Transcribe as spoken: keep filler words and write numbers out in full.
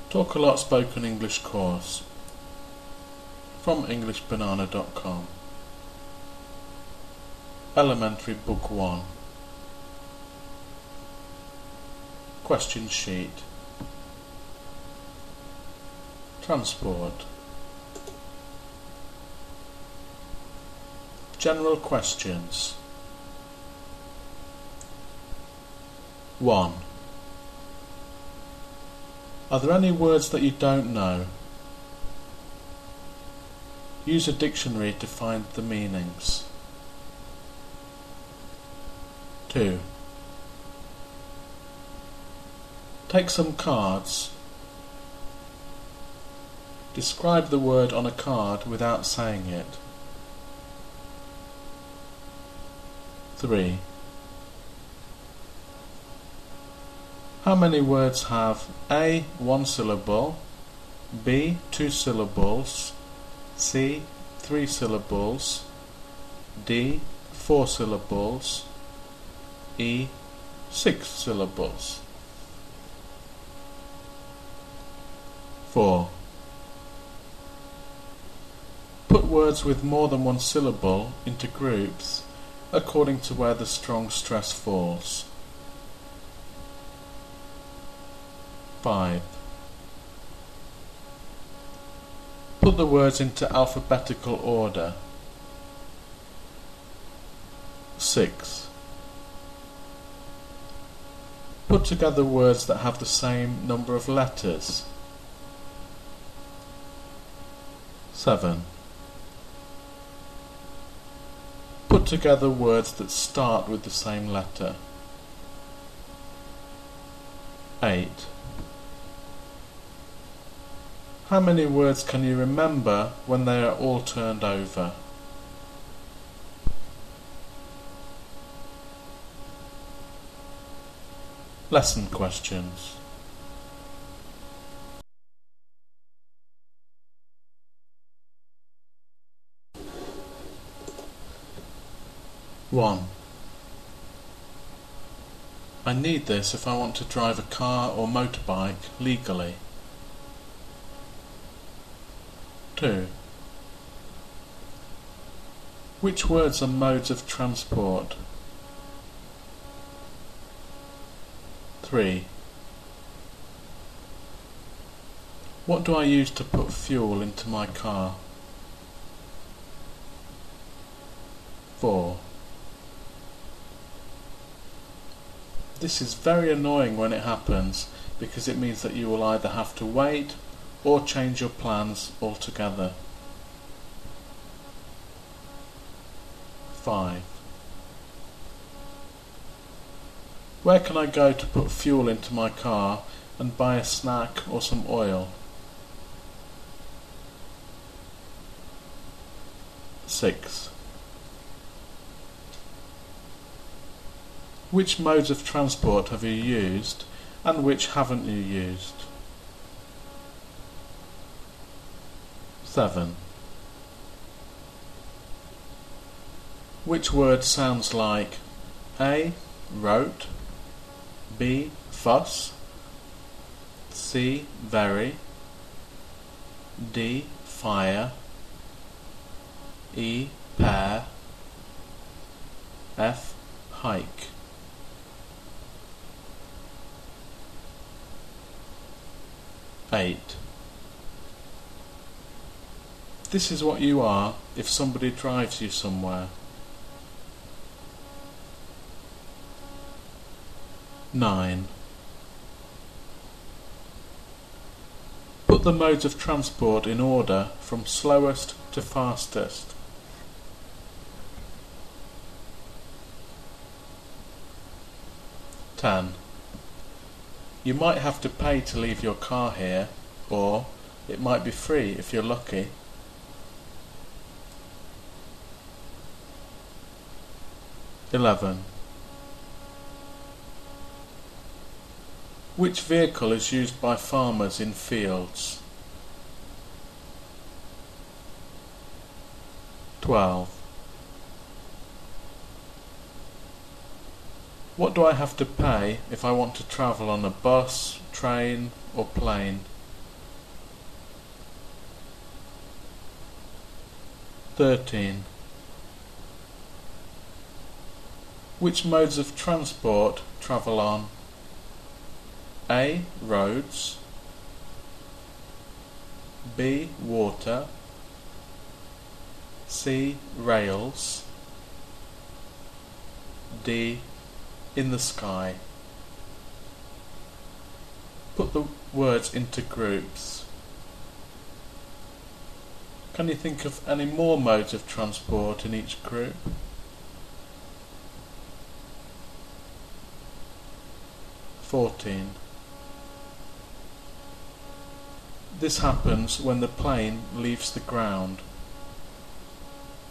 Talk A Lot Spoken English course from English Banana dot com. Elementary Book one. Question sheet. Transport. General questions. one. Are there any words that you don't know? Use a dictionary to find the meanings. two. Take some cards. Describe the word on a card without saying it. three. How many words have A. one syllable, B. two syllables, C. three syllables, D. four syllables, E. six syllables? four. Put words with more than one syllable into groups according to where the strong stress falls. five. Put the words into alphabetical order. six. Put together words that have the same number of letters. seven. Put together words that start with the same letter. eight. How many words can you remember when they are all turned over? Lesson questions. one. I need this if I want to drive a car or motorbike legally. two. Which words are modes of transport? three. What do I use to put fuel into my car? four. This is very annoying when it happens because it means that you will either have to wait or change your plans altogether. five. Where can I go to put fuel into my car and buy a snack or some oil? six. Which modes of transport have you used and which haven't you used? seven. Which word sounds like A. wrote, B. fuss, C. very, D. fire, E. pear, F. hike? eight. This is what you are if somebody drives you somewhere. nine. Put the modes of transport in order from slowest to fastest. ten. You might have to pay to leave your car here, or it might be free if you're lucky. eleven. Which vehicle is used by farmers in fields? twelve. What do I have to pay if I want to travel on a bus, train or plane? thirteen. Which modes of transport travel on A. Roads, B. Water, C. Rails, D. In the sky? Put the words into groups. Can you think of any more modes of transport in each group? fourteen. This happens when the plane leaves the ground.